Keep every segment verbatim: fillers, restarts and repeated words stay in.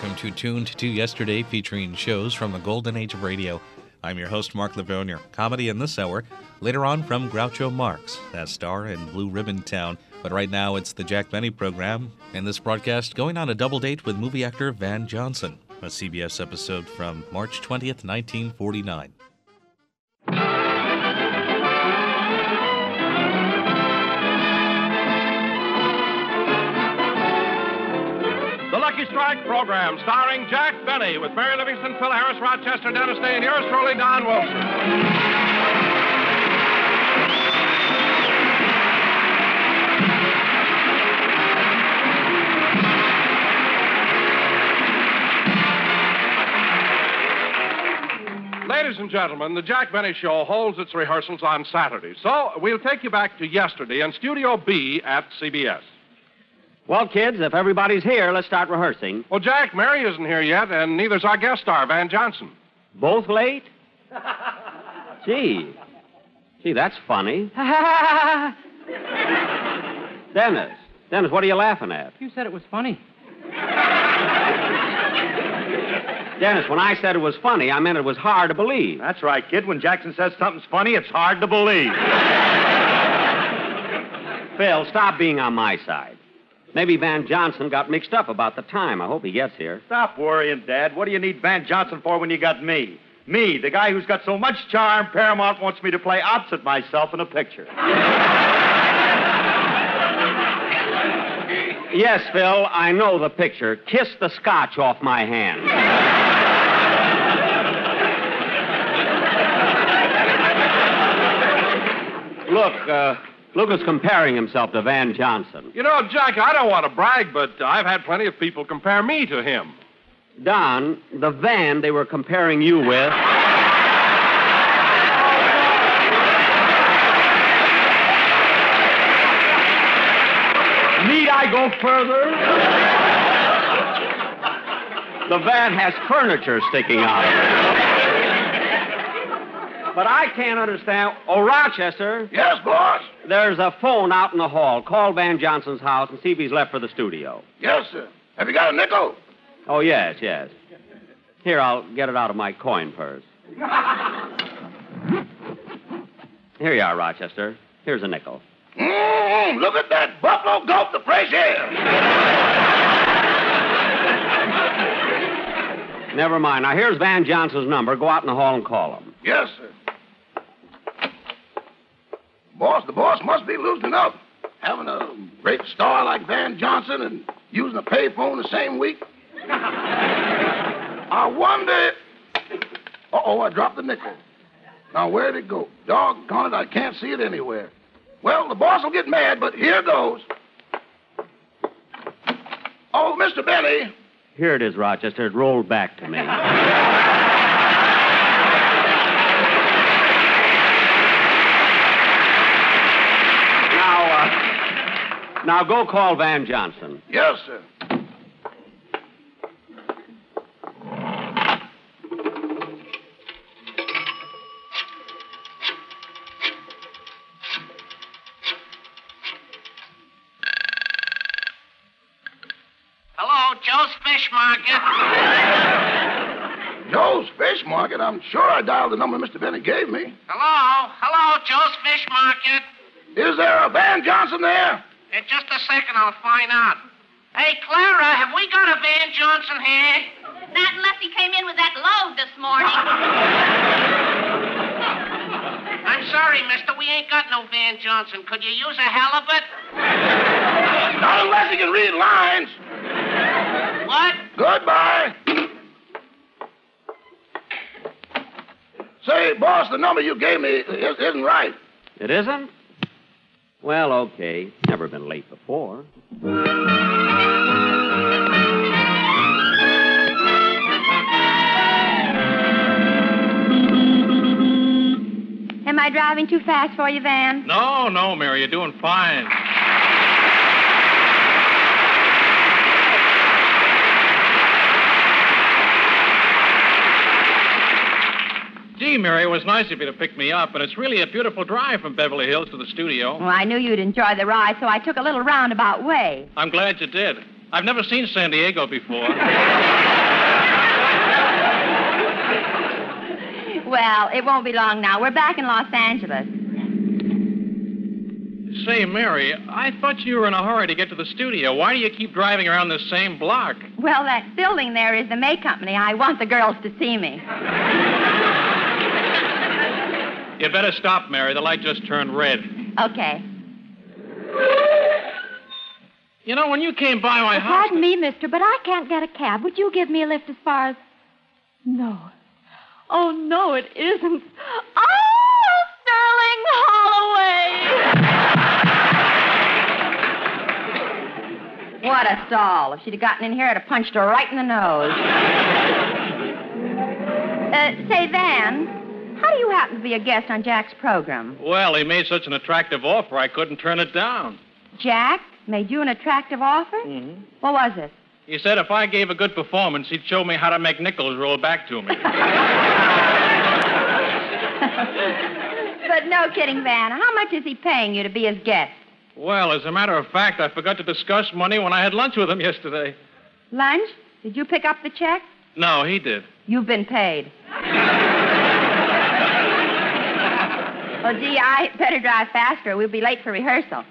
welcome to Tuned to Yesterday, featuring shows from the golden age of radio. I'm your host, Mark Livonia. Comedy in this hour, later on from Groucho Marx, that star in Blue Ribbon Town. But right now, it's the Jack Benny program, and this broadcast going on a double date with movie actor Van Johnson, a C B S episode from March twentieth, nineteen forty-nine. The Lucky Strike program, starring Jack Benny, with Mary Livingston, Phil Harris, Rochester, Dennis Day, and yours truly, Don Wilson. Ladies and gentlemen, the Jack Benny Show holds its rehearsals on Saturdays. So we'll take you back to yesterday in Studio B at C B S. Well, kids, if everybody's here, let's start rehearsing. Well, Jack, Mary isn't here yet, and neither's our guest star, Van Johnson. Both late? Gee. Gee, that's funny. Dennis. Dennis, what are you laughing at? You said it was funny. Dennis, when I said it was funny, I meant it was hard to believe. That's right, kid. When Jackson says something's funny, it's hard to believe. Phil, stop being on my side. Maybe Van Johnson got mixed up about the time. I hope he gets here. Stop worrying, Dad. What do you need Van Johnson for when you got me? Me, the guy who's got so much charm, Paramount wants me to play opposite myself in a picture. Yes, Phil, I know the picture. Kiss the scotch off my hand. Look, uh, Lucas comparing himself to Van Johnson. You know, Jack, I don't want to brag, but I've had plenty of people compare me to him. Don, the Van they were comparing you with... Need I go further? The van has furniture sticking out. But I can't understand. Oh, Rochester. Yes, boss? There's a phone out in the hall. Call Van Johnson's house and see if he's left for the studio. Yes, sir. Have you got a nickel? Oh, yes, yes. Here, I'll get it out of my coin purse. Here you are, Rochester. Here's a nickel. Mm, look at that buffalo gulp the fresh air. Never mind. Now, here's Van Johnson's number. Go out in the hall and call him. Yes, sir. Boss, the boss must be loosening up. Having a great star like Van Johnson and using a payphone the same week. I wonder... Uh-oh, I dropped the nickel. Now, where'd it go? Doggone it, I can't see it anywhere. Well, the boss will get mad, but here goes. Oh, Mister Benny. Here it is, Rochester. It rolled back to me. now, uh, now go call Van Johnson. Yes, sir. Joe's Fish Market. Joe's Fish Market? I'm sure I dialed the number Mister Benny gave me. Hello? Hello, Joe's Fish Market. Is there a Van Johnson there? In just a second, I'll find out. Hey, Clara, have we got a Van Johnson here? Not unless he came in with that load this morning. I'm sorry, mister. We ain't got no Van Johnson. Could you use a halibut? Not unless he can read lines. What? Goodbye. Say, boss, the number you gave me isn't right. It isn't? Well, okay. Never been late before. Am I driving too fast for you, Van? No, no, Mary, you're doing fine. Gee, Mary, it was nice of you to pick me up, and it's really a beautiful drive from Beverly Hills to the studio. Well, I knew you'd enjoy the ride, so I took a little roundabout way. I'm glad you did. I've never seen San Diego before. Well, it won't be long now. We're back in Los Angeles. Say, Mary, I thought you were in a hurry to get to the studio. Why do you keep driving around this same block? Well, that building there is the May Company. I want the girls to see me. You better stop, Mary. The light just turned red. Okay. You know, when you came by my Oh, house... pardon me, mister, but I can't get a cab. Would you give me a lift as far as... No. Oh, no, it isn't. Oh, Sterling Holloway! What a stall. If she'd have gotten in here, I'd have punched her right in the nose. uh, say, Van, how do you happen to be a guest on Jack's program? Well, he made such an attractive offer, I couldn't turn it down. Jack made you an attractive offer? Mm-hmm. What was it? He said if I gave a good performance, he'd show me how to make nickels roll back to me. But no kidding, Van. How much is he paying you to be his guest? Well, as a matter of fact, I forgot to discuss money when I had lunch with him yesterday. Lunch? Did you pick up the check? No, he did. You've been paid. Well, gee, I better drive faster. We'll be late for rehearsal.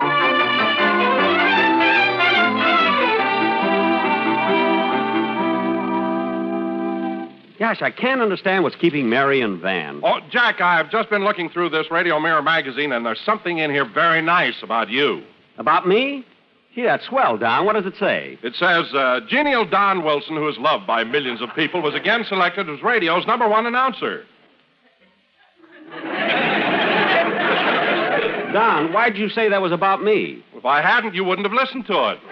Gosh, I can't understand what's keeping Mary and Van. Oh, Jack, I've just been looking through this Radio Mirror magazine, and there's something in here very nice about you. About me? Gee, that's swell, Don. What does it say? It says, uh, genial Don Wilson, who is loved by millions of people, was again selected as radio's number one announcer. Don, why'd you say that was about me? If I hadn't, you wouldn't have listened to it.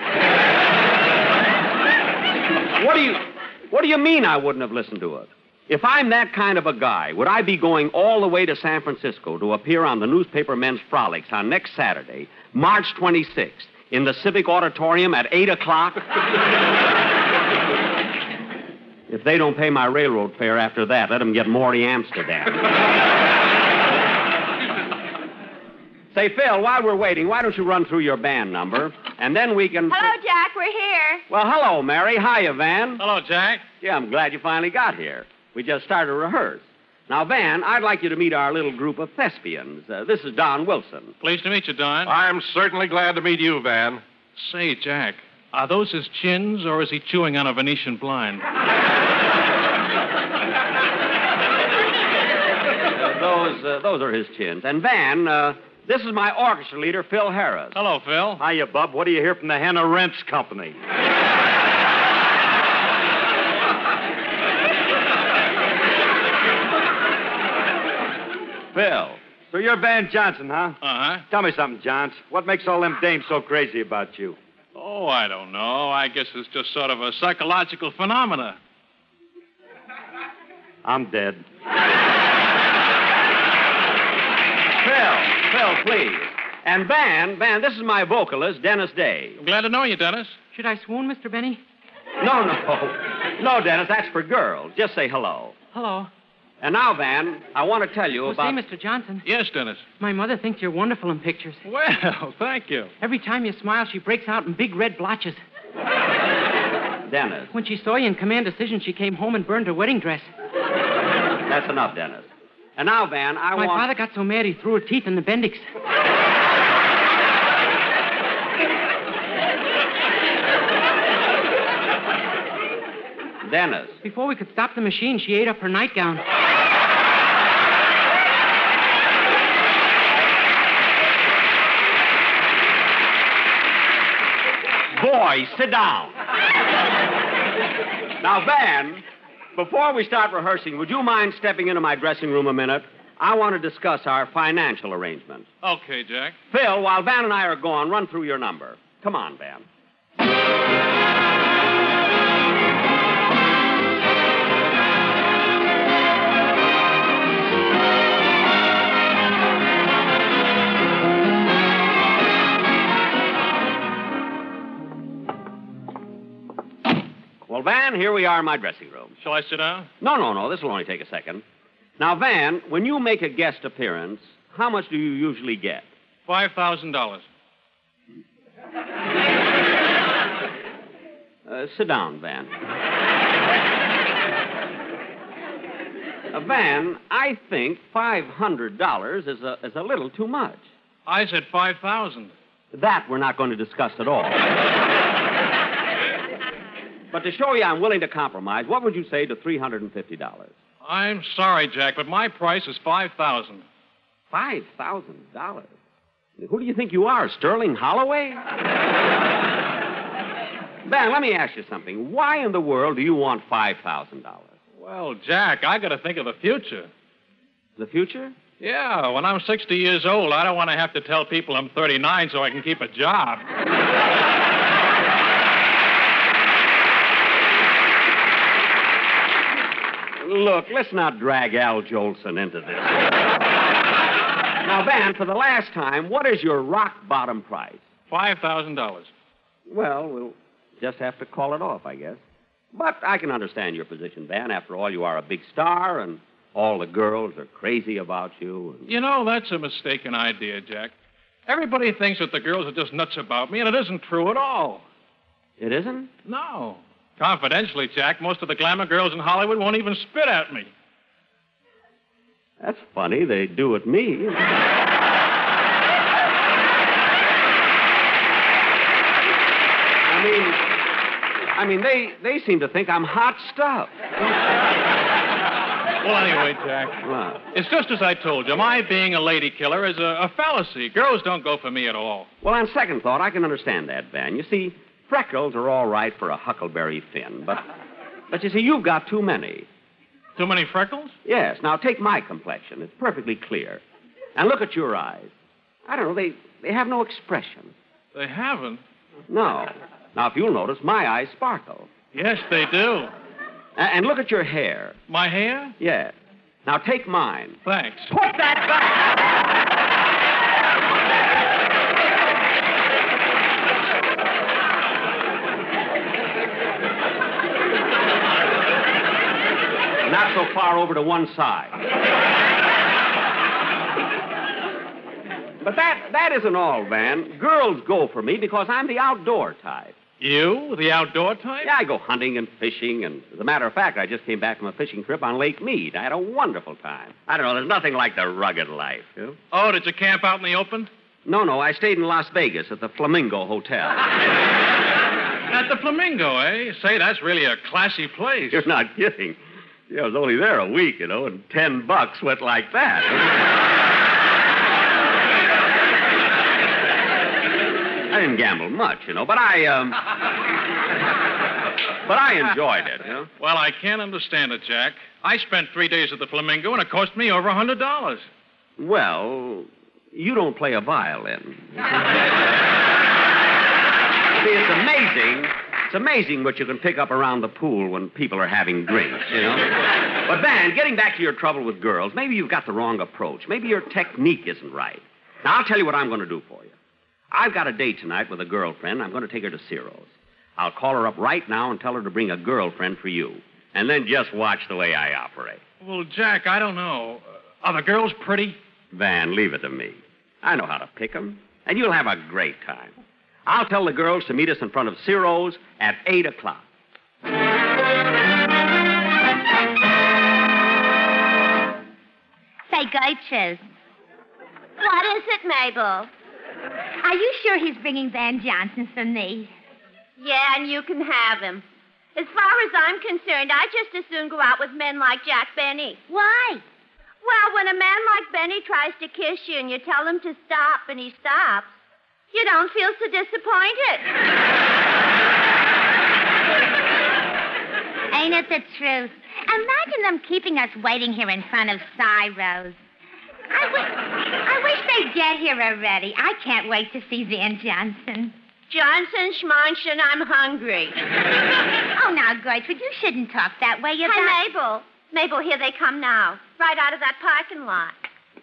What do you... What do you mean I wouldn't have listened to it? If I'm that kind of a guy, would I be going all the way to San Francisco to appear on the newspaper Men's Frolics on next Saturday, March twenty-sixth, in the Civic Auditorium at eight o'clock? If they don't pay my railroad fare after that, let them get Morty Amsterdam. Say, Phil, while we're waiting, why don't you run through your band number, and then we can... Hello, Jack. We're here. Well, hello, Mary. Hiya, Van. Hello, Jack. Yeah, I'm glad you finally got here. We just started to rehearse. Now, Van, I'd like you to meet our little group of thespians. Uh, this is Don Wilson. Pleased to meet you, Don. I'm certainly glad to meet you, Van. Say, Jack, are those his chins, or is he chewing on a Venetian blind? those, uh, those are his chins. And, Van, uh, this is my orchestra leader, Phil Harris. Hello, Phil. Hiya, Bub. What do you hear from the Hannah Rents Company? Phil. So you're Van Johnson, huh? Uh-huh. Tell me something, Johns. What makes all them dames so crazy about you? Oh, I don't know. I guess it's just sort of a psychological phenomena. I'm dead. Phil, Phil, please. And Van, Van, this is my vocalist, Dennis Day. I'm glad to know you, Dennis. Should I swoon, Mister Benny? No, no. No, Dennis, that's for girls. Just say hello. Hello. And now, Van, I want to tell you Oh, about... say, Mister Johnson. Yes, Dennis. My mother thinks you're wonderful in pictures. Well, thank you. Every time you smile, she breaks out in big red blotches. Dennis. When she saw you in Command Decision, she came home and burned her wedding dress. That's enough, Dennis. And now, Van, I My want... father got so mad he threw her teeth in the Bendix. Dennis. Before we could stop the machine, she ate up her nightgown. Boys, sit down. Now, Van, before we start rehearsing, would you mind stepping into my dressing room a minute? I want to discuss our financial arrangements. Okay, Jack. Phil, while Van and I are gone, run through your number. Come on, Van. Well, Van, here we are in my dressing room. Shall I sit down? No, no, no. This will only take a second. Now, Van, when you make a guest appearance, how much do you usually get? Five thousand dollars. Uh, sit down, Van. Uh, Van, I think five hundred dollars is a, is a little too much. I said five thousand dollars. That we're not going to discuss at all. But to show you I'm willing to compromise, what would you say to three hundred fifty dollars? I'm sorry, Jack, but my price is five thousand dollars. five thousand dollars? Who do you think you are, Sterling Holloway? Van, let me ask you something. Why in the world do you want five thousand dollars? Well, Jack, I got to think of the future. The future? Yeah, when I'm sixty years old, I don't want to have to tell people I'm thirty-nine so I can keep a job. Look, let's not drag Al Jolson into this. Now, Van, for the last time, what is your rock bottom price? five thousand dollars. Well, we'll just have to call it off, I guess. But I can understand your position, Van. After all, you are a big star, and all the girls are crazy about you. And... You know, that's a mistaken idea, Jack. Everybody thinks that the girls are just nuts about me, and it isn't true at all. It isn't? No. Confidentially, Jack, most of the glamour girls in Hollywood won't even spit at me. That's funny. They do at me. I mean, I mean, they, they seem to think I'm hot stuff. Well, anyway, Jack, What? it's just as I told you. My being a lady killer is a, a fallacy. Girls don't go for me at all. Well, on second thought, I can understand that, Van. You see, freckles are all right for a Huckleberry Finn, but, but you see, you've got too many. Too many freckles? Yes. Now, take my complexion. It's perfectly clear. And look at your eyes. I don't know, they, they have no expression. They haven't. No. Now, if you'll notice, my eyes sparkle. Yes, they do. A- and look at your hair. My hair? Yes. Now, take mine. Thanks. Put that back! Not so far over to one side. But that, that isn't all, Van. Girls go for me because I'm the outdoor type. You, the outdoor type? Yeah, I go hunting and fishing, and as a matter of fact, I just came back from a fishing trip on Lake Mead. I had a wonderful time. I don't know, there's nothing like the rugged life. You know? Oh, did you camp out in the open? No, no, I stayed in Las Vegas at the Flamingo Hotel. At the Flamingo, eh? Say, that's really a classy place. You're not kidding. Yeah, I was only there a week, you know, and ten bucks went like that. I didn't gamble much, you know, but I, um... but I enjoyed it, you know. Well, I can't understand it, Jack. I spent three days at the Flamingo, and it cost me over a hundred dollars. Well, you don't play a violin. See, it's amazing. It's amazing what you can pick up around the pool when people are having drinks, you know. But, Van, getting back to your trouble with girls, maybe you've got the wrong approach. Maybe your technique isn't right. Now, I'll tell you what I'm going to do for you. I've got a date tonight with a girlfriend. I'm going to take her to Ciro's. I'll call her up right now and tell her to bring a girlfriend for you. And then just watch the way I operate. Well, Jack, I don't know. Uh, are the girls pretty? Van, leave it to me. I know how to pick 'em, and you'll have a great time. I'll tell the girls to meet us in front of Ciro's at eight o'clock. Say, Gertrude. What is it, Mabel? Are you sure he's bringing Van Johnson for me? Yeah, and you can have him. As far as I'm concerned, I'd just as soon go out with men like Jack Benny. Why? Well, when a man like Benny tries to kiss you and you tell him to stop and he stops, you don't feel so disappointed. Ain't it the truth? Imagine them keeping us waiting here in front of Ciro's. I wish, I wish they'd get here already. I can't wait to see Van Johnson. Johnson, Schmonson, I'm hungry. Oh, now, Gertrude, you shouldn't talk that way about... Hi, Mabel. Mabel, here they come now. Right out of that parking lot.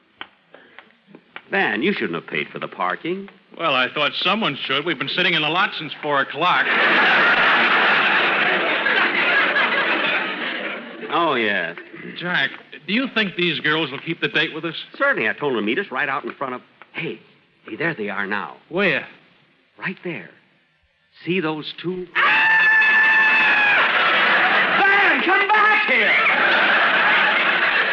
Van, you shouldn't have paid for the parking. Well, I thought someone should. We've been sitting in the lot since four o'clock. Oh, yes. Jack, do you think these girls will keep the date with us? Certainly. I told them to meet us right out in front of... Hey, hey, there they are now. Where? Right there. See those two? Van, come back here!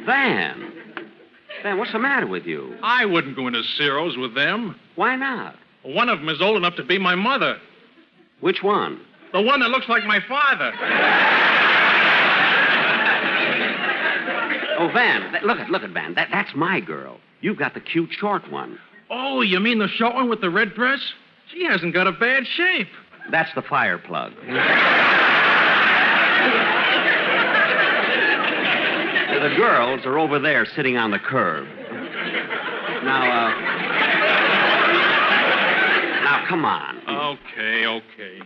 Van. Van, what's the matter with you? I wouldn't go into Ciro's with them. Why not? One of them is old enough to be my mother. Which one? The one that looks like my father. Oh, Van, th- look at, look at Van. That, that's my girl. You've got the cute short one. Oh, you mean the short one with the red dress? She hasn't got a bad shape. That's the fire plug. The girls are over there sitting on the curb. Now, uh... Now, come on. Okay, okay.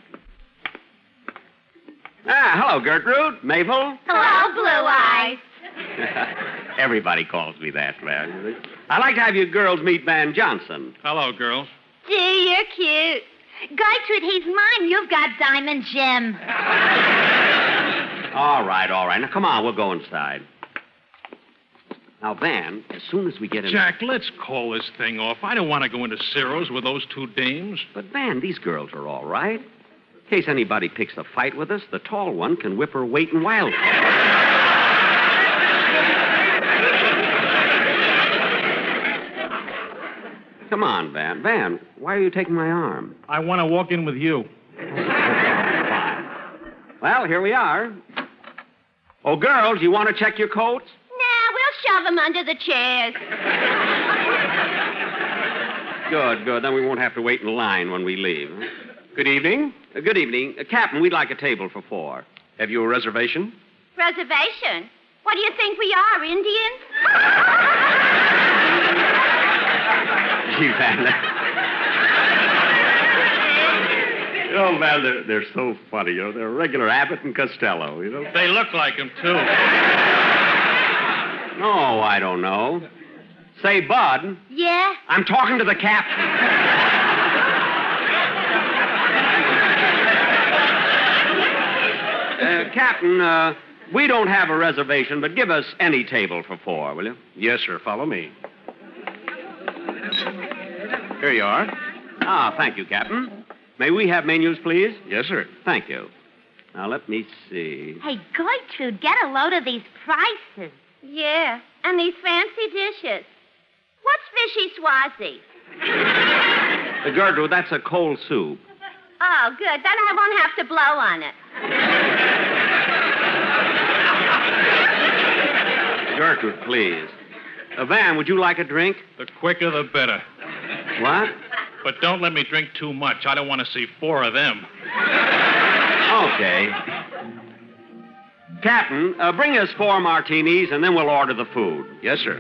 Ah, hello, Gertrude. Mabel. Hello, Blue Eyes. Everybody calls me that, man. I'd like to have you girls meet Van Johnson. Hello, girls. Gee, you're cute. Gertrude, he's mine. You've got Diamond Jim. All right, all right. Now, come on, we'll go inside. Now, Van, as soon as we get in... Jack, let's call this thing off. I don't want to go into Ciro's with those two dames. But, Van, these girls are all right. In case anybody picks a fight with us, the tall one can whip her weight in wildfire. Come on, Van. Van, why are you taking my arm? I want to walk in with you. Fine. Well, here we are. Oh, girls, you want to check your coats? Nah, we'll shove them under the chairs. Good, good. Then we won't have to wait in line when we leave. Good evening. Uh, good evening. Uh, Captain, we'd like a table for four. Have you a reservation? Reservation? What do you think we are, Indians? Gee, Van. Oh, man, they're, they're so funny, you know. They're regular Abbott and Costello, you know. They look like him, too. No, I don't know. Say, Bud. Yeah? I'm talking to the captain. uh, Captain, uh, we don't have a reservation, but give us any table for four, will you? Yes, sir. Follow me. Here you are. Ah, thank you, Captain. May we have menus, please? Yes, sir. Thank you. Now, let me see. Hey, Gertrude, get a load of these prices. Yeah, and these fancy dishes. What's fishy swazi? Uh, Gertrude, that's a cold soup. Oh, good. Then I won't have to blow on it. Gertrude, please. Uh, Van, would you like a drink? The quicker, the better. What? But don't let me drink too much. I don't want to see four of them. Okay. Captain, uh, bring us four martinis, and then we'll order the food. Yes, sir.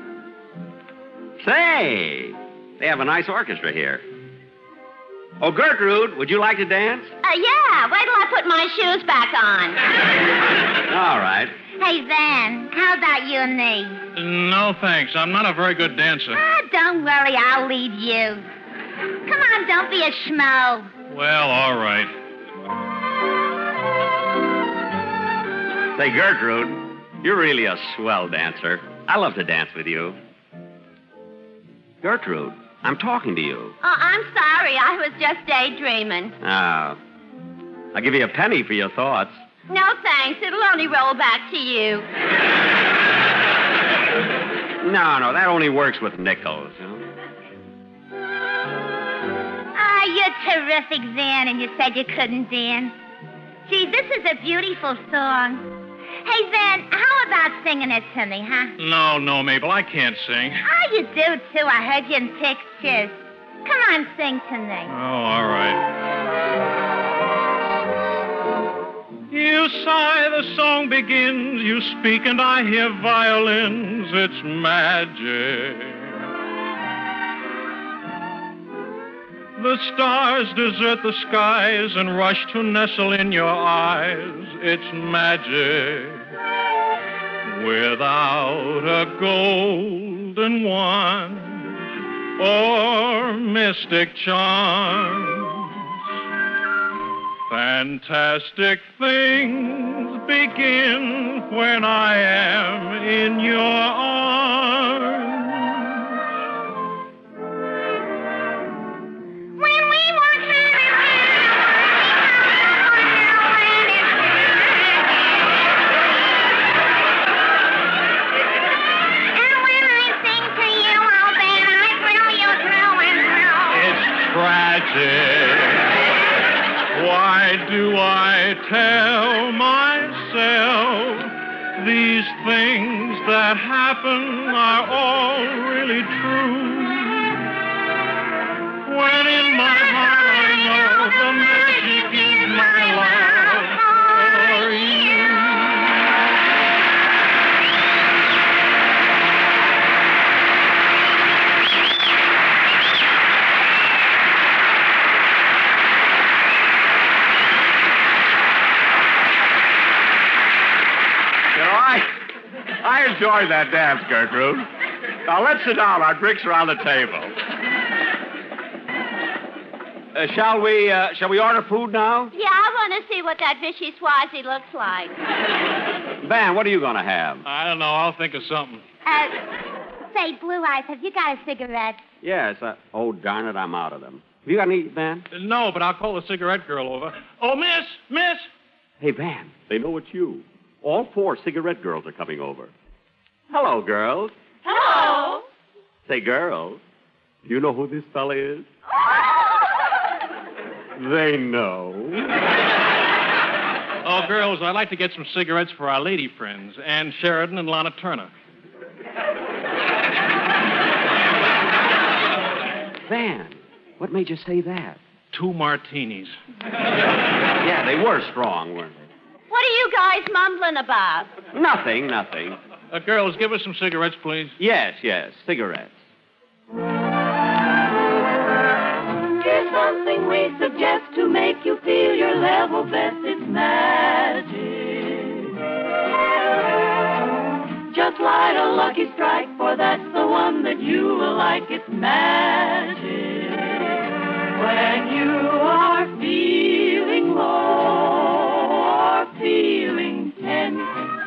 Say, they have a nice orchestra here. Oh, Gertrude, would you like to dance? Uh, yeah, wait till I put my shoes back on. All right. Hey, Van, how about you and me? No, thanks. I'm not a very good dancer. Ah, don't worry, I'll lead you. Come on, don't be a schmo. Well, all right. Say, Gertrude, you're really a swell dancer. I love to dance with you. Gertrude, I'm talking to you. Oh, I'm sorry. I was just daydreaming. Ah. I'll give you a penny for your thoughts. No, thanks. It'll only roll back to you. No, no, that only works with nickels, you know. Ah, you're terrific, Van, and you said you couldn't dance. Gee, this is a beautiful song. Hey, Van, how about singing it to me, huh? No, no, Mabel, I can't sing. Oh, you do, too. I heard you in pictures. Come on, sing to me. Oh, all right. You sigh, the song begins. You speak, and I hear violins. It's magic. The stars desert the skies and rush to nestle in your eyes. It's magic. Without a golden wand or mystic charms, fantastic things begin when I am in your arms. When we walk hand in hand, tell myself these things that happen are all really true. When in my heart I know the magic is my love for you. You know, I, I enjoyed that dance, Gertrude. Now, let's sit down. Our drinks are on the table. Uh, shall we, uh, shall we order food now? Yeah, I want to see what that Vichy Swazi looks like. Van, what are you going to have? I don't know. I'll think of something. Uh, say, Blue Eyes, have you got a cigarette? Yes. Uh, oh, darn it, I'm out of them. Have you got any, Van? No, but I'll call the cigarette girl over. Oh, miss, miss. Hey, Van, they know it's you. All four cigarette girls are coming over. Hello, girls. Hello. Say, girls, do you know who this fella is? They know. Oh, girls, I'd like to get some cigarettes for our lady friends, Ann Sheridan and Lana Turner. Van, what made you say that? Two martinis. Yeah, they were strong, weren't they? What are you guys mumbling about? Nothing, nothing. Uh, girls, give us some cigarettes, please. Yes, yes, cigarettes. Here's something we suggest to make you feel your level best. It's magic. Just light a lucky strike, for that's the one that you will like. It's magic. When you are feeling low or feeling tense,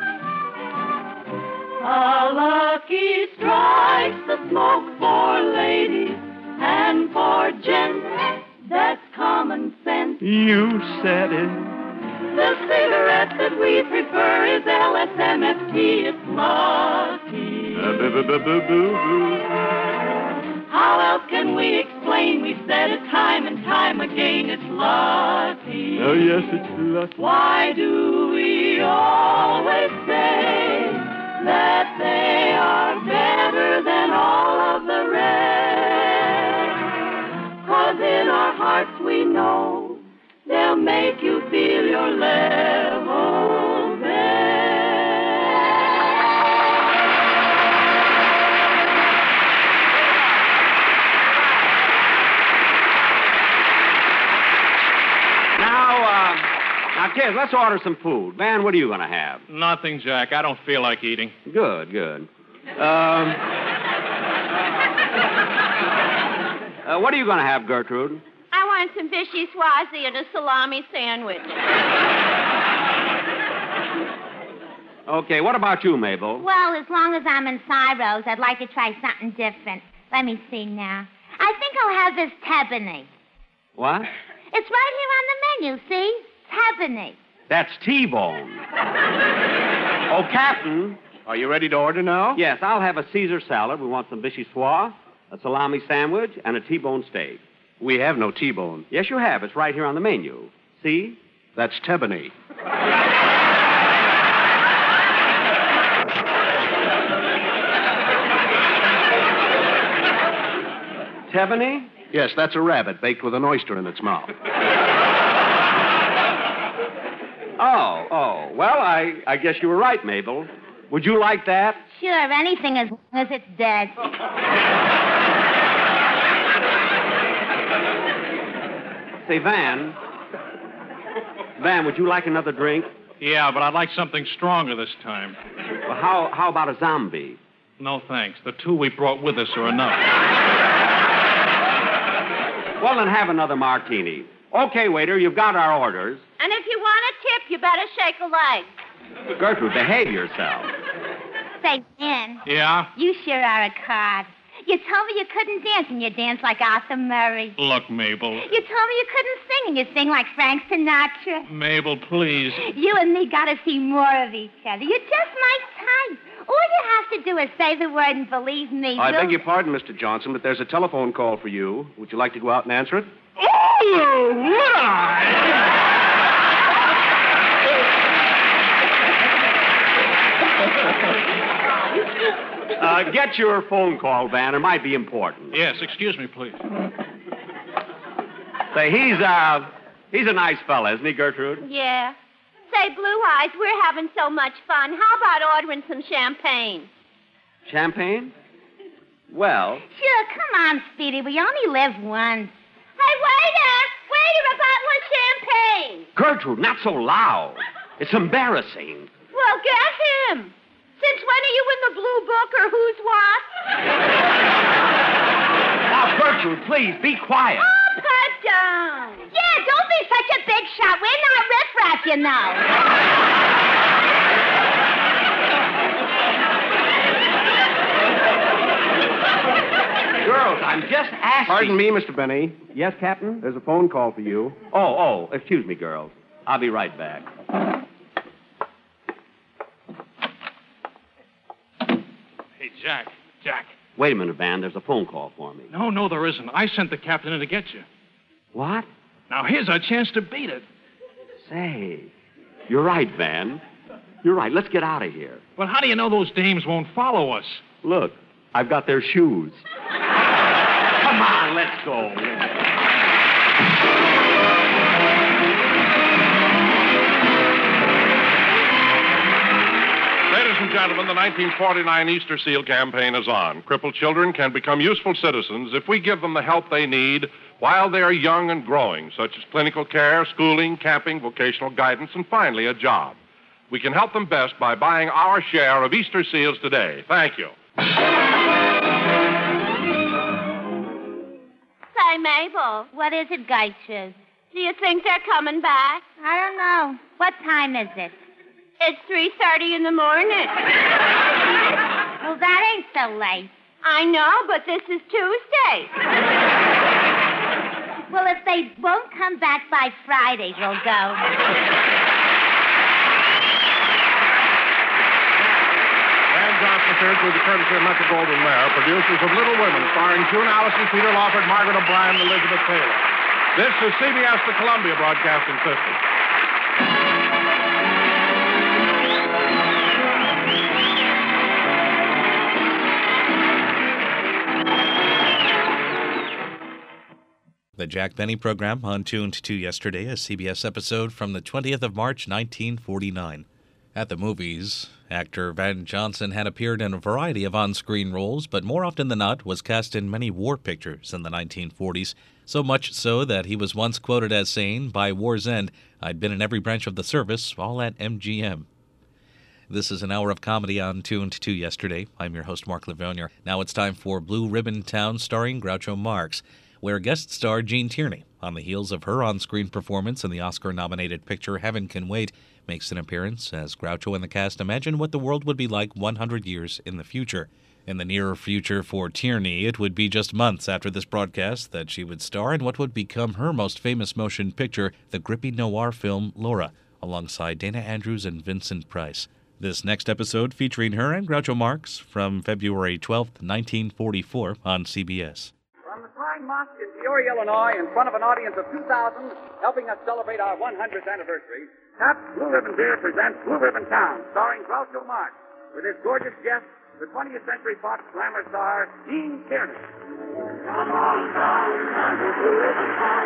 a lucky strike's the smoke for ladies and for gents. That's common sense. You said it. The cigarette that we prefer is L S M F T. It's lucky. How else can we explain? We've said it time and time again. It's lucky. Oh, yes, it's lucky. Why do we always say that they are better than all of the rest? 'Cause in our hearts we know they'll make you feel your level best. Now, uh, now, kids, let's order some food. Van, what are you going to have? Nothing, Jack. I don't feel like eating. Good, good. Um, uh, what are you going to have, Gertrude? I want some Vichy Swazi and a salami sandwich. Okay, what about you, Mabel? Well, as long as I'm in Cyros, I'd like to try something different. Let me see now. I think I'll have this Tebony. What? It's right here on the menu, see? Tebony. That's T-bone. Oh, Captain. Are you ready to order now? Yes, I'll have a Caesar salad. We want some vichyssoise, a salami sandwich, and a T-bone steak. We have no T-bone. Yes, you have. It's right here on the menu. See? That's Tebony. Tebony? Yes, that's a rabbit baked with an oyster in its mouth. Oh, oh. Well, I, I guess you were right, Mabel. Would you like that? Sure, anything as long as it's dead. Say, Van. Van, would you like another drink? Yeah, but I'd like something stronger this time. Well, how, how about a zombie? No, thanks. The two we brought with us are enough. Well, then have another martini. Okay, waiter, you've got our orders. And if you want a tip, you better shake a leg. Gertrude, behave yourself. Say, Ben. Yeah? You sure are a card. You told me you couldn't dance, and you dance like Arthur Murray. Look, Mabel. You told me you couldn't sing, and you sing like Frank Sinatra. Mabel, please. You and me got to see more of each other. You're just my type. All you have to do is say the word and believe me. I we'll... beg your pardon, Mister Johnson, but there's a telephone call for you. Would you like to go out and answer it? Oh, would I? Uh, get your phone call, Van. It might be important. Yes, excuse me, please. Say, he's, uh, he's a nice fella, isn't he, Gertrude? Yeah. Say, Blue Eyes, we're having so much fun. How about ordering some champagne? Champagne? Well... Sure, come on, Speedy. We only live once. Hey, waiter! Waiter, a bottle of champagne! Gertrude, not so loud. It's embarrassing. Well, get him. Since when are you in the blue book or who's what? Now, Gertrude, please, be quiet. Oh, put down. Yeah, don't be such a big shot. We're not riffraff, you know. Girls, I'm just asking... Pardon me, Mister Benny. Yes, Captain? There's a phone call for you. Oh, oh, excuse me, girls. I'll be right back. Hey, Jack. Jack. Wait a minute, Van. There's a phone call for me. No, no, there isn't. I sent the captain in to get you. What? Now, here's our chance to beat it. Say, you're right, Van. You're right. Let's get out of here. Well, how do you know those dames won't follow us? Look, I've got their shoes. Come on, let's go. Ladies and gentlemen, the nineteen forty-nine Easter Seal campaign is on. Crippled children can become useful citizens if we give them the help they need while they are young and growing, such as clinical care, schooling, camping, vocational guidance, and finally a job. We can help them best by buying our share of Easter Seals today. Thank you. Say, Mabel. What is it, Gertrude? Do you think they're coming back? I don't know. What time is it? It's three thirty in the morning. Well, that ain't so late. I know, but this is Tuesday. Well, if they won't come back by Friday, we'll go. Van Johnson appeared through the courtesy of Metro Goldwyn Mayer, producers of Little Women, starring June Allison, Peter Lawford, Margaret O'Brien, and Elizabeth Taylor. This is C B S, the Columbia Broadcasting System. The Jack Benny program on Tuned to Yesterday, a C B S episode from the twentieth of March, nineteen forty-nine. At the movies, actor Van Johnson had appeared in a variety of on-screen roles, but more often than not was cast in many war pictures in the nineteen forties, so much so that he was once quoted as saying, "By war's end, I'd been in every branch of the service, all at M G M." This is an hour of comedy on Tuned to Yesterday. I'm your host, Mark Livonia. Now it's time for Blue Ribbon Town, starring Groucho Marx, where guest star Gene Tierney, on the heels of her on-screen performance in the Oscar-nominated picture Heaven Can Wait, makes an appearance as Groucho and the cast imagine what the world would be like one hundred years in the future. In the nearer future for Tierney, it would be just months after this broadcast that she would star in what would become her most famous motion picture, the gripping noir film Laura, alongside Dana Andrews and Vincent Price. This next episode featuring her and Groucho Marx from February twelfth, nineteen forty-four on C B S. From the Pine Mosque in Peoria, Illinois, in front of an audience of two thousand, helping us celebrate our one hundredth anniversary, Pabst Blue Ribbon Beer presents Blue Ribbon Town, starring Groucho Marx, with his gorgeous guest, the twentieth Century Fox glamour star, Gene Tierney. Come on down, and the Blue Ribbon Town,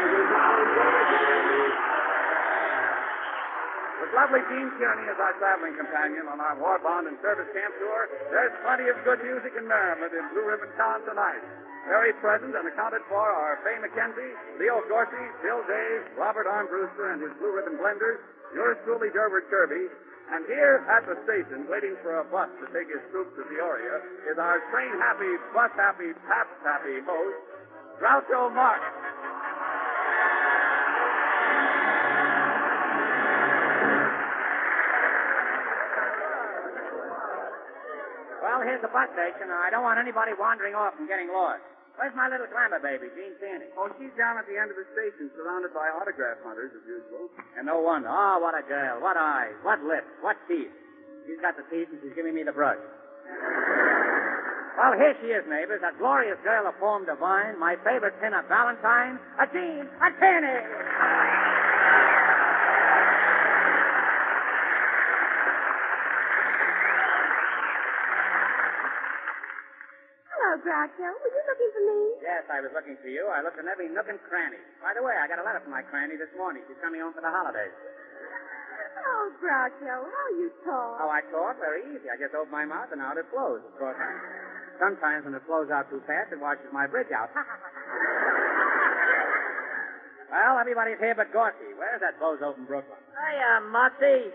with lovely Gene Tierney as our traveling companion on our war bond and service camp tour, there's plenty of good music and merriment in Blue Ribbon Town tonight. Very present and accounted for are Fay McKenzie, Leo Dorsey, Bill Days, Robert Armbruster and his Blue Ribbon Blenders, yours truly, Derwert Kirby. And here at the station, waiting for a bus to take his troops to Peoria, is our train-happy, bus-happy, Pabst-happy host, Groucho Marx. Well, here's the bus station. I don't want anybody wandering off and getting lost. Where's my little glamour baby, Gene Tierney? Oh, she's down at the end of the station, surrounded by autograph hunters, as usual. And no wonder. Oh, what a girl. What eyes. What lips. What teeth. She's got the teeth and she's giving me the brush. Well, here she is, neighbors. A glorious girl of poem divine. My favorite pin of Valentine. A Gene. A Tierney. Hello, Groucho. Were you looking for me? Yes, I was looking for you. I looked in every nook and cranny. By the way, I got a letter from my cranny this morning. She's coming home for the holidays. Oh, Groucho, how you talk. How I talk? Very easy. I just open my mouth and out it flows. Of course, sometimes when it flows out too fast, it washes my bridge out. Well, everybody's here but Gorky. Where's that bozo from Brooklyn? Hiya, Moxie.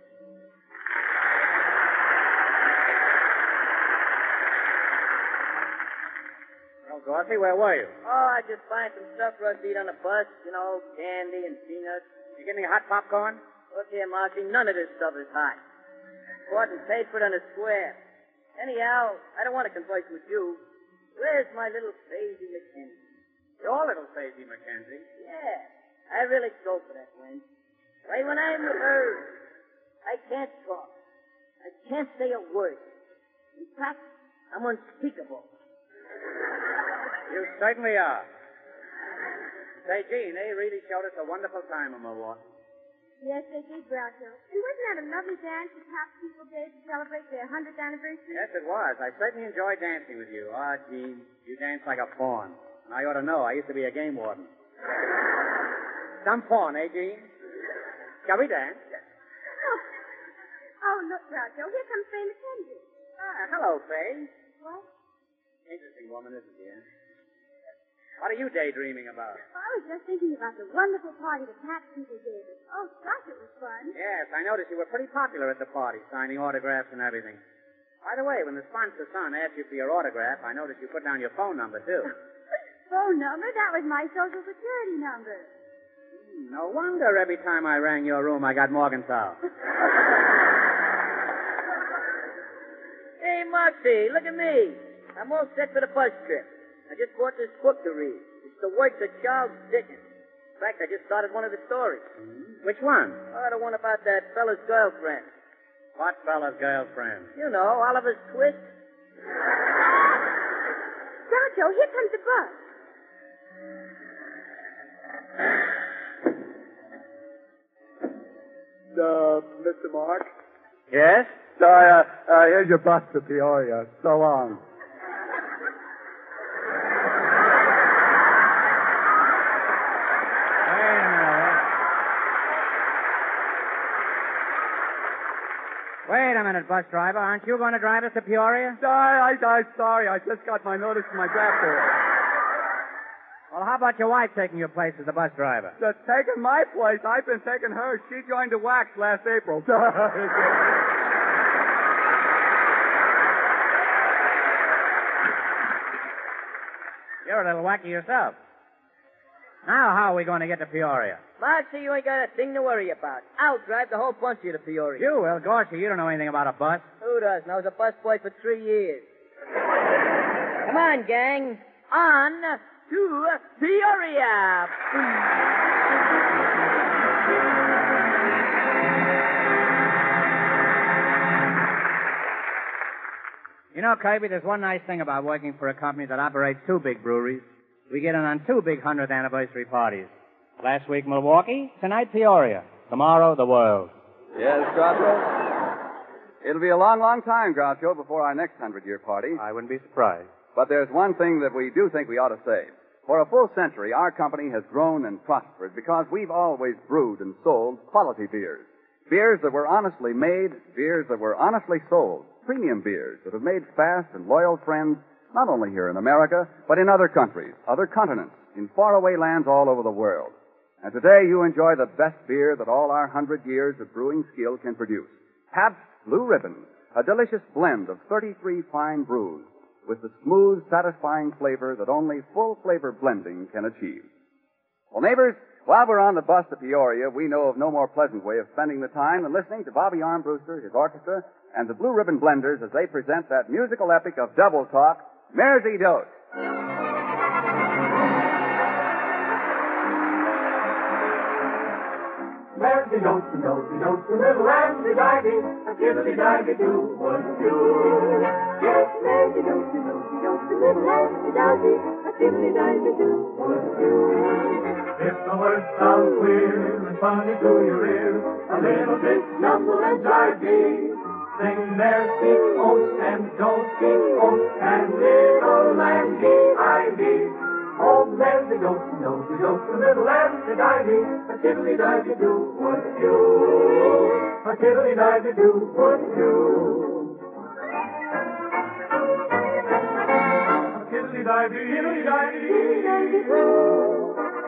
Well, Gorky, where were you? Oh, I just buying some stuff for us to eat on the bus. You know, candy and peanuts. You give me hot popcorn? Look here, Moxie, none of this stuff is hot. Bought and paid for it on the square. Anyhow, I don't want to converse with you. Where's my little Daisy McKenzie? Your little Daisy McKenzie? Yeah, I really go for that wench. Right when I'm with her, I can't talk. I can't say a word. In fact, I'm unspeakable. You certainly are. Say, Gene, they really showed us a wonderful time in Milwaukee. Yes, they did, Groucho. And wasn't that a lovely dance the top people gave to celebrate their hundredth anniversary? Yes, it was. I certainly enjoyed dancing with you. Ah, Gene, you dance like a pawn. And I ought to know. I used to be a game warden. Some pawn, eh, Gene? Shall we dance? Oh, oh look, Groucho. Here comes Faye McKenzie. Ah, hello, Faye. What? Interesting woman, isn't she, eh? What are you daydreaming about? Oh, I was just thinking about the wonderful party the tax people gave us. Oh, gosh, it was fun. Yes, I noticed you were pretty popular at the party, signing autographs and everything. By the way, when the sponsor son asked you for your autograph, I noticed you put down your phone number, too. Phone number? That was my Social Security number. Hmm, no wonder every time I rang your room, I got Morgenthau. Hey, Moxie, look at me. I'm all set for the bus trip. I just bought this book to read. It's the works of Charles Dickens. In fact, I just started one of the stories. Mm-hmm. Which one? Oh, the one about that fella's girlfriend. What fella's girlfriend? You know, Oliver's Twist. Groucho, here comes the bus. Uh, Mister Mark? Yes? Sorry, uh, uh, here's your bus to Peoria. So long. Wait a minute, bus driver. Aren't you going to drive us to Peoria? Sorry, I, I, sorry. I just got my notice from my draft board. Well, how about your wife taking your place as the bus driver? Just taking my place. I've been taking hers. She joined the wax last April. You're a little wacky yourself. Now, how are we going to get to Peoria? Moxie, you ain't got a thing to worry about. I'll drive the whole bunch of you to Peoria. You will, Gorky. You don't know anything about a bus. Who doesn't? I was a busboy for three years. Come on, gang. On to Peoria. You know, Kirby, there's one nice thing about working for a company that operates two big breweries. We get in on two big hundredth anniversary parties. Last week, Milwaukee. Tonight, Peoria. Tomorrow, the world. Yes, Groucho? It'll be a long, long time, Groucho, before our next hundred-year party. I wouldn't be surprised. But there's one thing that we do think we ought to say. For a full century, our company has grown and prospered because we've always brewed and sold quality beers. Beers that were honestly made, beers that were honestly sold. Premium beers that have made fast and loyal friends not only here in America, but in other countries, other continents, in faraway lands all over the world. And today you enjoy the best beer that all our hundred years of brewing skill can produce. Pabst Blue Ribbon, a delicious blend of thirty-three fine brews with the smooth, satisfying flavor that only full flavor blending can achieve. Well, neighbors, while we're on the bus to Peoria, we know of no more pleasant way of spending the time than listening to Bobby Armbruster, his orchestra, and the Blue Ribbon Blenders as they present that musical epic of double talk, Mersey Dote. Mersey Dote, Dote, Dote, little Ramsey divey, a diddly divey do, wouldn't you? Yes, Mersey Dote, Dote, Dote, little Ramsey divey, a diddly divey do, wouldn't you? If the words sound queer and funny to your ear, a little bit jumble and jivey, sing Mersey Oats and Dote Oats and little a do, do, do, do, little Aphrodite, a tiddly-divey-do, wouldn't you? A tiddly-divey-do, wouldn't you? A tiddly-divey, tiddly-divey, tiddly-divey-do.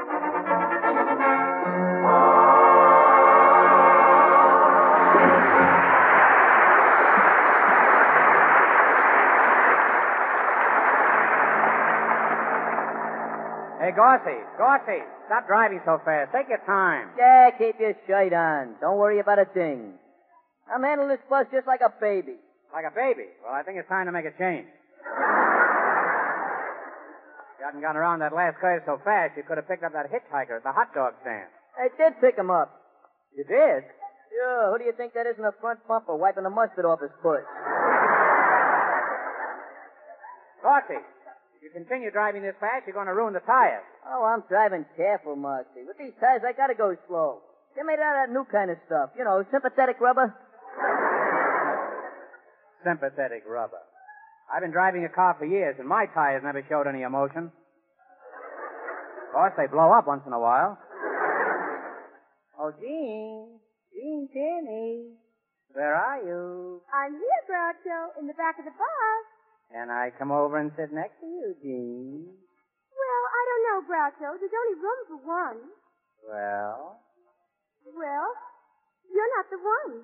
Hey, Gorsey, Gorsey, stop driving so fast. Take your time. Yeah, keep your shirt on. Don't worry about a thing. I'm handling this bus just like a baby. Like a baby? Well, I think it's time to make a change. You hadn't gone around that last curve so fast, you could have picked up that hitchhiker at the hot dog stand. I did pick him up. You did? Sure, who do you think that is in the front bumper wiping the mustard off his foot? Gorsey, if you continue driving this fast, you're going to ruin the tires. Oh, I'm driving careful, Moxie. With these tires, I gotta go slow. They made out of that new kind of stuff. You know, sympathetic rubber. Sympathetic rubber. I've been driving a car for years, and my tires never showed any emotion. Of course, they blow up once in a while. Oh, Jean. Jean Tierney. Where are you? I'm here, Groucho, in the back of the bus. Can I come over and sit next to you, Jean? Well, I don't know, Groucho. There's only room for one. Well? Well, you're not the one.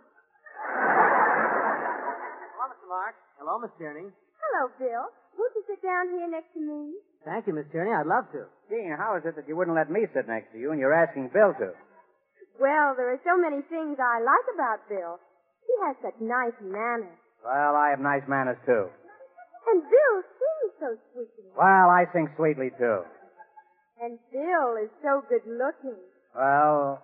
Hello, Mister Mark. Hello, Miss Tierney. Hello, Bill. Won't you sit down here next to me? Thank you, Miss Tierney. I'd love to. Jean, how is it that you wouldn't let me sit next to you and you're asking Bill to? Well, there are so many things I like about Bill. He has such nice manners. Well, I have nice manners, too. And Bill sings so sweetly. Well, I sing sweetly, too. And Bill is so good looking. Well...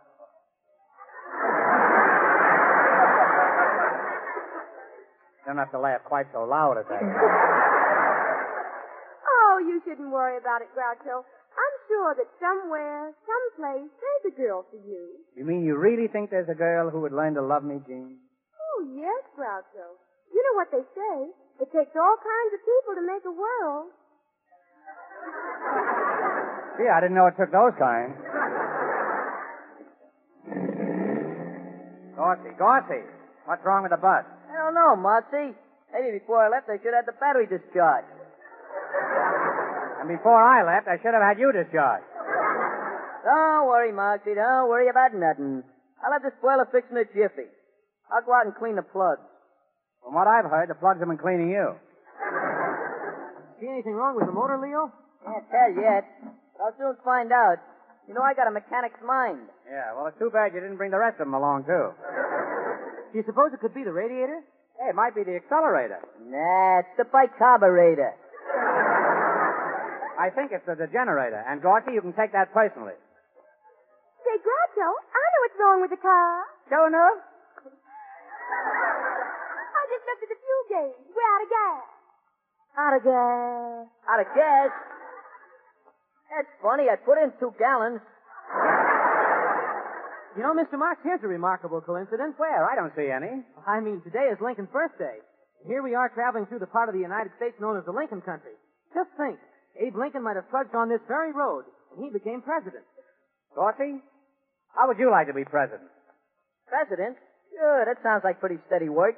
Don't have to laugh quite so loud at that. Oh, you shouldn't worry about it, Groucho. I'm sure that somewhere, someplace, there's a girl for you. You mean you really think there's a girl who would learn to love me, Jean? Oh, yes, Groucho. You know what they say. It takes all kinds of people to make a world. Gee, I didn't know it took those kinds. Gorsey, Gorsey, what's wrong with the bus? I don't know, Moxie. Maybe before I left, I should have the battery discharged. And before I left, I should have had you discharged. Don't worry, Moxie. Don't worry about nothing. I'll have the spoiler fixed in a jiffy. I'll go out and clean the plugs. From what I've heard, the plugs have been cleaning you. See anything wrong with the motor, Leo? Can't tell yet. I'll soon find out. You know, I got a mechanic's mind. Yeah, well, it's too bad you didn't bring the rest of them along, too. Do you suppose it could be the radiator? Hey, it might be the accelerator. Nah, it's the bicarburator. I think it's the, the generator. And, Gorsey, you can take that personally. Say, Groucho, I know what's wrong with the car. Sure enough? I just looked at the fuel gauge. We're out of gas. Out of gas. Out of gas? That's funny. I put in two gallons. You know, Mister Marks, here's a remarkable coincidence. Where? I don't see any. I mean, today is Lincoln's birthday. Here we are traveling through the part of the United States known as the Lincoln Country. Just think, Abe Lincoln might have trudged on this very road, and he became president. Gorsey, how would you like to be president? President? Sure, that sounds like pretty steady work.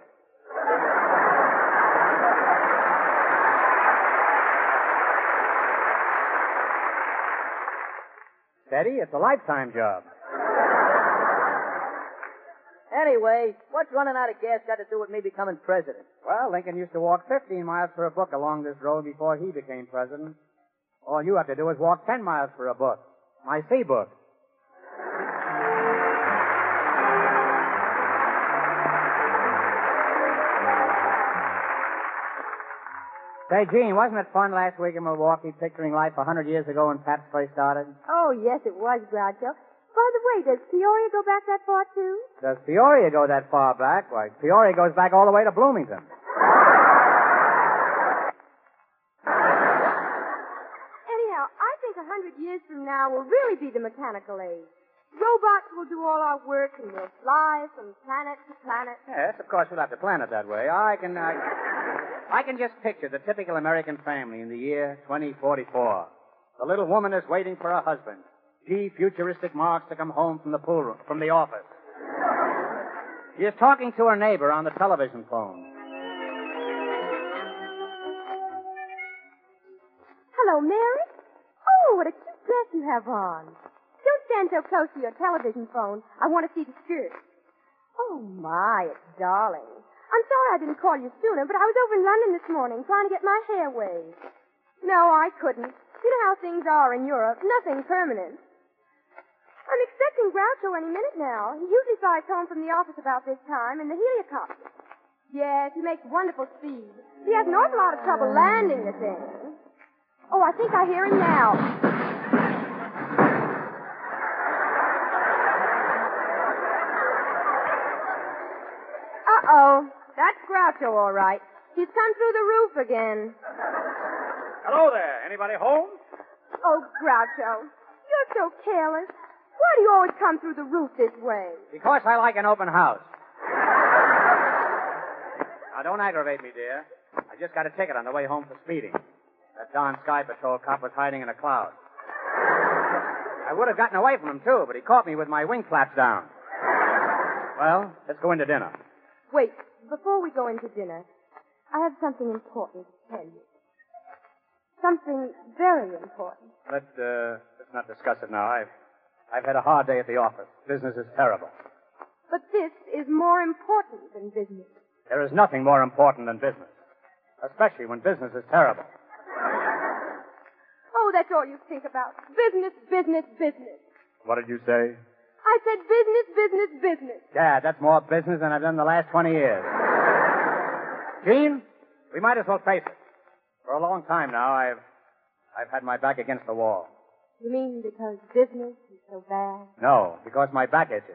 Steady? It's a lifetime job. Anyway, what's running out of gas got to do with me becoming president? Well, Lincoln used to walk fifteen miles for a book along this road before he became president. All you have to do is walk ten miles for a book. My sea book. Say, Gene, wasn't it fun last week in Milwaukee picturing life a hundred years ago when Pabst first started? Oh, yes, it was, Groucho. By the way, does Peoria go back that far, too? Does Peoria go that far back? Why, Peoria goes back all the way to Bloomington. Anyhow, I think a hundred years from now will really be the mechanical age. Robots will do all our work, and we'll fly from planet to planet. Yes, of course, we'll have to plan it that way. I can, I, I can just picture the typical American family in the year twenty forty-four. The little woman is waiting for her husband, G. Futuristic Marks, to come home from the pool room, from the office. She is talking to her neighbor on the television phone. Hello, Mary. Oh, what a cute dress you have on. Don't stand so close to your television phone. I want to see the skirt. Oh, my, it's darling. I'm sorry I didn't call you sooner, but I was over in London this morning trying to get my hair waved. No, I couldn't. You know how things are in Europe. Nothing permanent. I'm expecting Groucho any minute now. He usually flies home from the office about this time in the helicopter. Yes, he makes wonderful speed. He has an awful lot of trouble landing the thing. Oh, I think I hear him now. Uh-oh. That's Groucho, all right. He's come through the roof again. Hello there. Anybody home? Oh, Groucho, you're so careless. Why do you always come through the roof this way? Because I like an open house. Now, don't aggravate me, dear. I just got a ticket on the way home for speeding. That darn Sky Patrol cop was hiding in a cloud. I would have gotten away from him, too, but he caught me with my wing flaps down. Well, let's go into dinner. Wait, before we go into dinner, I have something important to tell you. Something very important. Let's, uh, let's not discuss it now. I've, I've had a hard day at the office. Business is terrible. But this is more important than business. There is nothing more important than business, especially when business is terrible. Oh, that's all you think about. Business, business, business. What did you say? I said business, business, business. Yeah, that's more business than I've done the last twenty years. Gene, we might as well face it. For a long time now, I've I've had my back against the wall. You mean because business is so bad? No, because my back itches.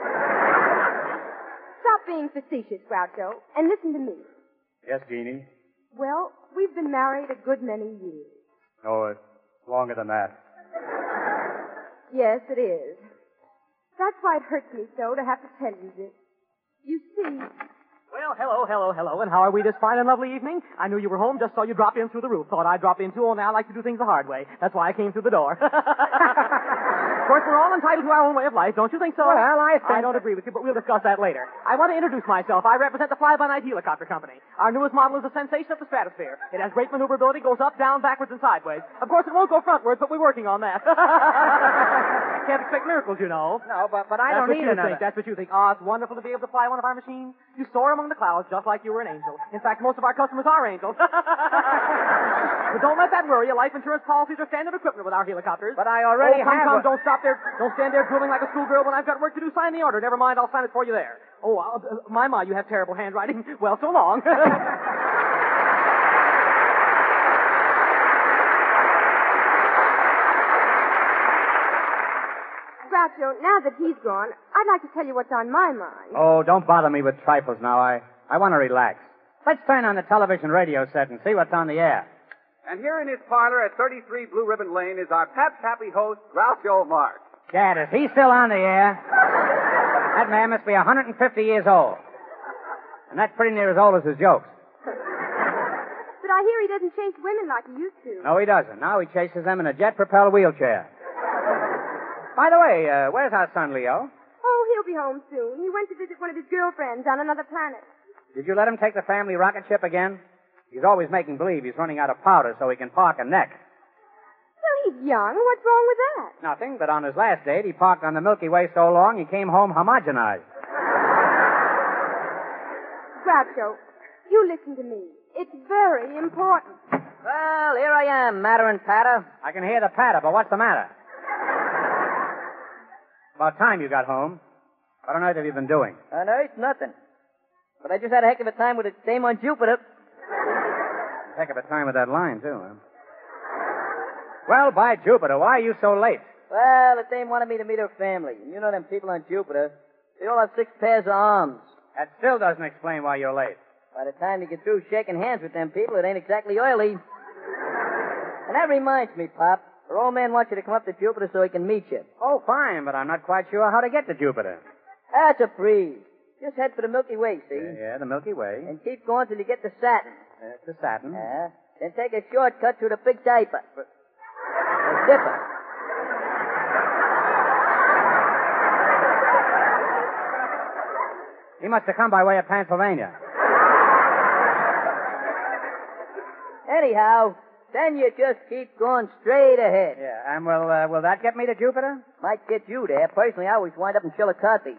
Stop being facetious, Groucho, and listen to me. Yes, Jeannie? Well, we've been married a good many years. Oh, it's longer than that. Yes, it is. That's why it hurts me so to have to tell you this. You see... Well, hello, hello, hello, and how are we this fine and lovely evening? I knew you were home, just saw you drop in through the roof. Thought I'd drop in too, only I like to do things the hard way. That's why I came through the door. Of course, we're all entitled to our own way of life, don't you think so? Well, I think... I don't agree with you, but we'll discuss that later. I want to introduce myself. I represent the Fly-By-Night Helicopter Company. Our newest model is a sensation of the stratosphere. It has great maneuverability, goes up, down, backwards, and sideways. Of course, it won't go frontwards, but we're working on that. Can't expect miracles, you know. No, but, but I That's don't what need you another. think. That's what you think. Oh, it's wonderful to be able to fly one of our machines. You soar among the clouds just like you were an angel. In fact, most of our customers are angels. But don't let that worry you. Life insurance policies are standard equipment with our helicopters. But I already oh, come, have come, a- don't stop there. Don't stand there drooling like a schoolgirl when I've got work to do. Sign the order. Never mind, I'll sign it for you there. Oh, uh, my, my, you have terrible handwriting. Well, so long. Groucho, now that he's gone, I'd like to tell you what's on my mind. Oh, don't bother me with trifles now. I, I want to relax. Let's turn on the television radio set and see what's on the air. And here in his parlor at thirty-three Blue Ribbon Lane is our Pabst Happy host, Groucho Marx. Gad, is he still on the air? That man must be one hundred fifty years old. And that's pretty near as old as his jokes. But I hear he doesn't chase women like he used to. No, he doesn't. Now he chases them in a jet-propelled wheelchair. By the way, uh, where's our son, Leo? Oh, he'll be home soon. He went to visit one of his girlfriends on another planet. Did you let him take the family rocket ship again? He's always making believe he's running out of powder so he can park a neck. Well, he's young. What's wrong with that? Nothing, but on his last date, he parked on the Milky Way so long he came home homogenized. Groucho, you listen to me. It's very important. Well, here I am, matter and patter. I can hear the patter, but what's the matter? About time you got home. What on earth have you been doing? On Earth, nothing. But I just had a heck of a time with the dame on Jupiter. Heck of a time with that line, too, huh? Well, by Jupiter, why are you so late? Well, the dame wanted me to meet her family. And you know them people on Jupiter. They all have six pairs of arms. That still doesn't explain why you're late. By the time you get through shaking hands with them people, it ain't exactly oily. And that reminds me, Pop. Her old man wants you to come up to Jupiter so he can meet you. Oh, fine, but I'm not quite sure how to get to Jupiter. That's a breeze. Just head for the Milky Way, see? Yeah, yeah, the Milky Way. And keep going till you get to Saturn. That's the Saturn. Yeah. Then take a shortcut through the Big Diaper. But... The Dipper. He must have come by way of Pennsylvania. Anyhow, then you just keep going straight ahead. Yeah, and will uh, will that get me to Jupiter? Might get you there. Personally, I always wind up in Chillicothe.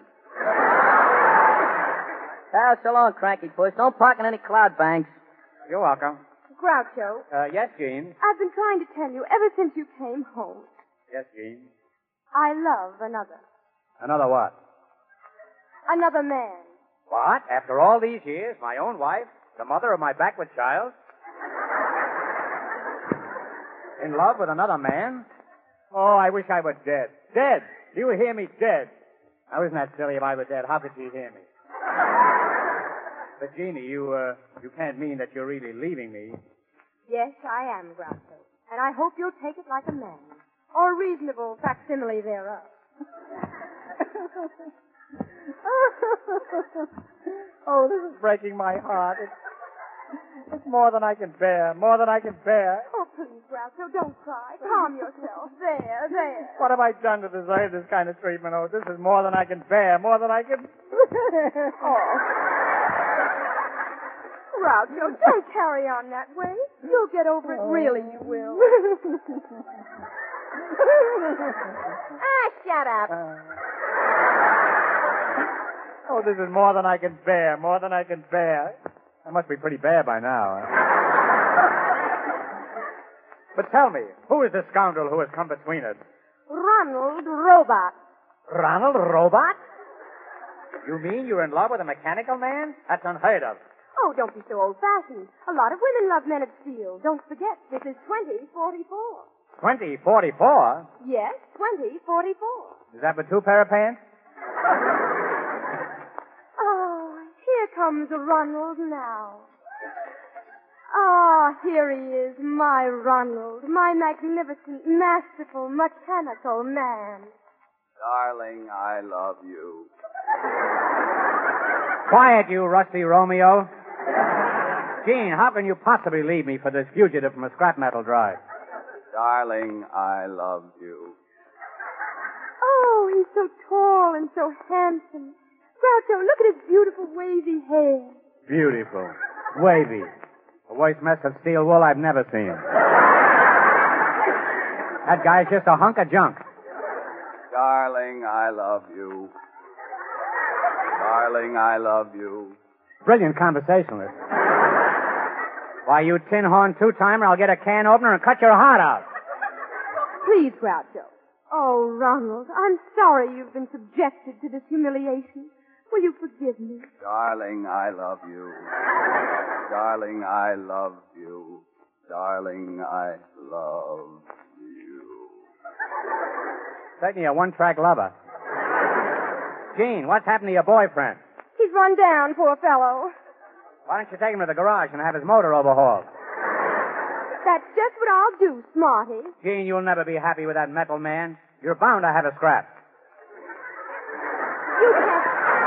Now, so long, cranky puss. Don't park in any cloud banks. You're welcome. Groucho, Uh, yes, Jean. I've been trying to tell you ever since you came home. Yes, Jean. I love another. Another what? Another man. What? After all these years, my own wife, the mother of my backward child? In love with another man? Oh, I wish I were dead. Dead! Do you hear me? Dead. Now, isn't that silly? If I were dead, how could she hear me? But, Jeannie, you, uh, you can't mean that you're really leaving me. Yes, I am, Groucho. And I hope you'll take it like a man. Or a reasonable facsimile thereof. Oh, this is breaking my heart. It's, it's more than I can bear. More than I can bear. Oh, please, Groucho, don't cry. Calm yourself. There, there. What have I done to deserve this kind of treatment? Oh, this is more than I can bear. More than I can... Oh. Groucho, don't carry on that way. You'll get over it, really, you will. Ah, shut up. Oh, this is more than I can bear. More than I can bear. I must be pretty bad by now. But tell me, who is the scoundrel who has come between us? Ronald Robot. Ronald Robot? You mean you're in love with a mechanical man? That's unheard of. Oh, don't be so old-fashioned. A lot of women love men of steel. Don't forget, this is twenty forty-four. Twenty forty-four? Yes, twenty forty-four. Is that for two pair of pants? Oh, here comes Ronald now. Ah, here he is, my Ronald, my magnificent, masterful, mechanical man. Darling, I love you. Quiet, you rusty Romeo. Jean, how can you possibly leave me for this fugitive from a scrap metal drive? Darling, I love you. Oh, he's so tall and so handsome. Groucho, look at his beautiful wavy hair. Beautiful. Wavy. The worst mess of steel wool I've never seen. That guy's just a hunk of junk. Darling, I love you. Darling, I love you. Brilliant conversationalist. Why, you tin horn two-timer, I'll get a can opener and cut your heart out. Please, Groucho. Oh, Ronald, I'm sorry you've been subjected to this humiliation. Will you forgive me? Darling, I love you. Darling, I love you. Darling, I love you. Taking a one-track lover. Jean, what's happened to your boyfriend? He's run down, poor fellow. Why don't you take him to the garage and have his motor overhauled? That's just what I'll do, Smarty. Jean, you'll never be happy with that metal man. You're bound to have a scrap. You can't...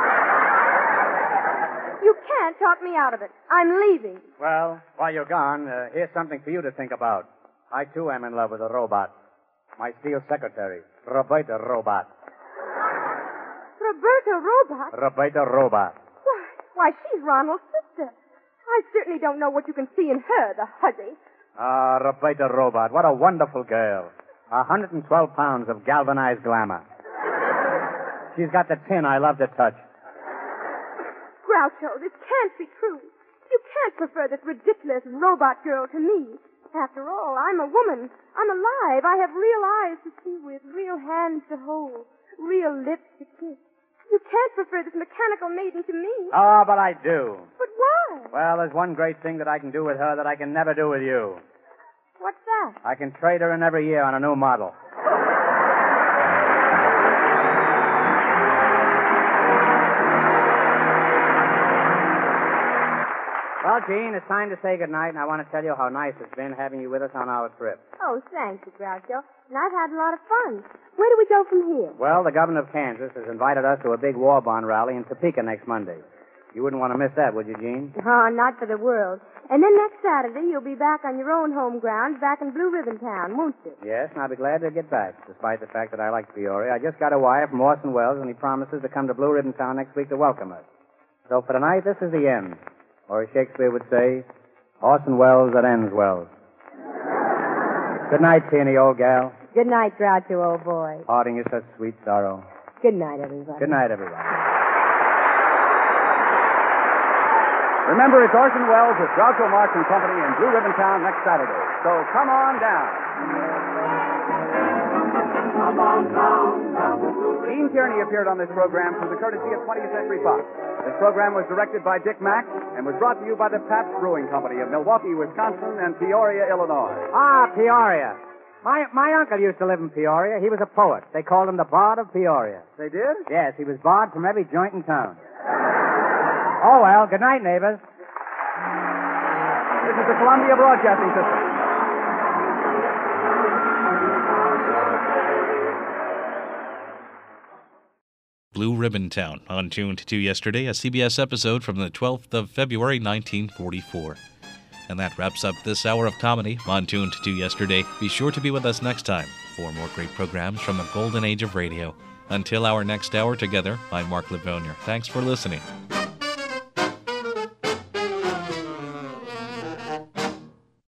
You can't talk me out of it. I'm leaving. Well, while you're gone, uh, here's something for you to think about. I, too, am in love with a robot. My steel secretary, Roberta Robot. Roberta Robot? Roberta Robot. Why, why, she's Ronald's sister. I certainly don't know what you can see in her, the hussy. Ah, Roberta Robot. What a wonderful girl. one hundred twelve pounds of galvanized glamour. She's got the tin I love to touch. Groucho, this can't be true. You can't prefer this ridiculous robot girl to me. After all, I'm a woman. I'm alive. I have real eyes to see with, real hands to hold, real lips to kiss. You can't prefer this mechanical maiden to me. Oh, but I do. But why? Well, there's one great thing that I can do with her that I can never do with you. What's that? I can trade her in every year on a new model. Well, Jean, it's time to say goodnight, and I want to tell you how nice it's been having you with us on our trip. Oh, thank you, Groucho. And I've had a lot of fun. Where do we go from here? Well, the governor of Kansas has invited us to a big war bond rally in Topeka next Monday. You wouldn't want to miss that, would you, Jean? Oh, not for the world. And then next Saturday, you'll be back on your own home grounds back in Blue Ribbon Town, won't you? Yes, and I'll be glad to get back, despite the fact that I like Peoria. I just got a wire from Orson Welles, and he promises to come to Blue Ribbon Town next week to welcome us. So for tonight, this is the end. Or as Shakespeare would say, Orson Welles that ends well. Good night, Peony, old gal. Good night, Groucho, old boy. Parting is such sweet sorrow. Good night, everybody. Good night, everybody. Remember, it's Orson Welles with Groucho Marx and Company in Blue Ribbon Town next Saturday. So come on down. Come on down. Dean Tierney appeared on this program through the courtesy of twentieth Century Fox. This program was directed by Dick Mack and was brought to you by the Pabst Brewing Company of Milwaukee, Wisconsin, and Peoria, Illinois. Ah, Peoria. My my uncle used to live in Peoria. He was a poet. They called him the Bard of Peoria. They did? Yes, he was barred from every joint in town. Oh, well, good night, neighbors. This is the Columbia Broadcasting System. Blue Ribbon Town, on Tuned to yesterday, a C B S episode from the twelfth of February, nineteen forty-four. And that wraps up this hour of comedy on Tuned to yesterday. Be sure to be with us next time for more great programs from the golden age of radio. Until our next hour together, I'm Mark Livonia. Thanks for listening.